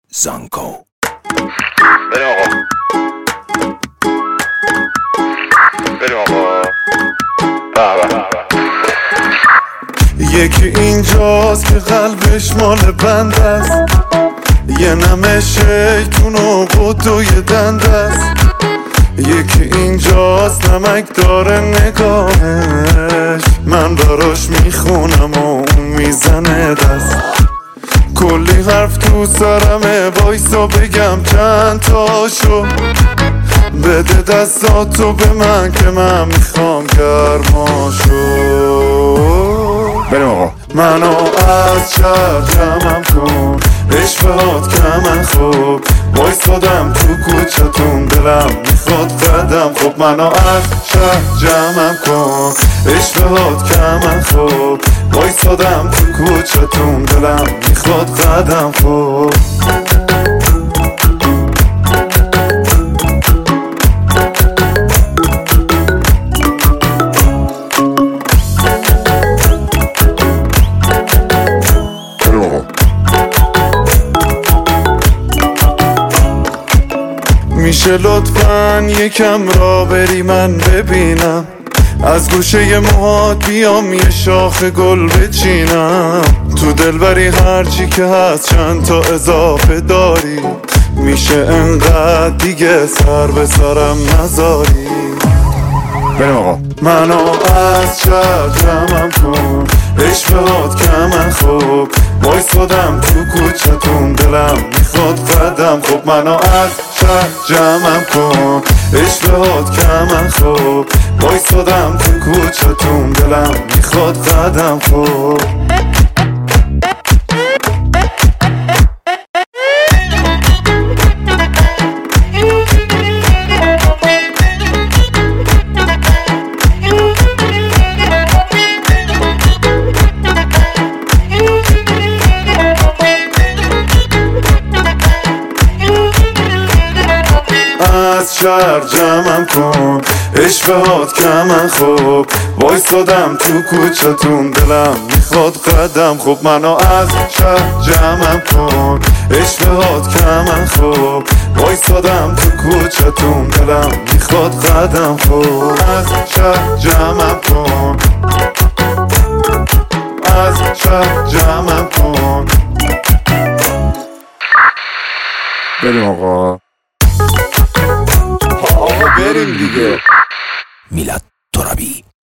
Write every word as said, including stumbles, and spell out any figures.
زانکو. بریم آقا بریم آقا بابا. یکی اینجاست که قلبش مال بند است، یه نمه شیطون و قطوی دند است. یکی اینجاست نمک داره نگاهش، من براش میخونم و اون میزنه دست. کلی حرف تو سرمه، وایسا بگم چند تاشو. بده دستاتو به من که من میخوام گرماشو. بریم آقا. منو از شهر جمعم کن، عشقات که من خوب وایستادم تو کوچتون، دلم میخواد قدم خوب. منو از شهر جمعم کن، عشقات که من خوب وایستادم تو کوچتون، دلم میخواد قدم خوب. میشه لطفاً یکم را بری من ببینم، از گوشه موهات بیام یه شاخ گل بچینم. تو دلبری هرچی که هست چند تا اضافه داری، میشه انقدر دیگه سر به سرم نذاری. بریم آقا. منو از شهر جمعم کن، عشقات که من خوب وایستادم تو کوچتون، دلم میخواد قدم خوب. منو از شهر جمعم کن، عشقات که من خوب وایستادم تو کوچتون، دلم میخواد قدم خوب. از شهر جمعم کن، عشقات که من خوب وایستادم تو کوچتون، دلم میخواد قدم خوب. منو از شهر جمعم کن، عشقات که من خوب وایستادم تو کوچتون، دلم میخواد قدم خوب. از شهر جمعم کن، از شهر جمعم کن. بریم آقا. آقا بریم دیگه. میلاد ترابی.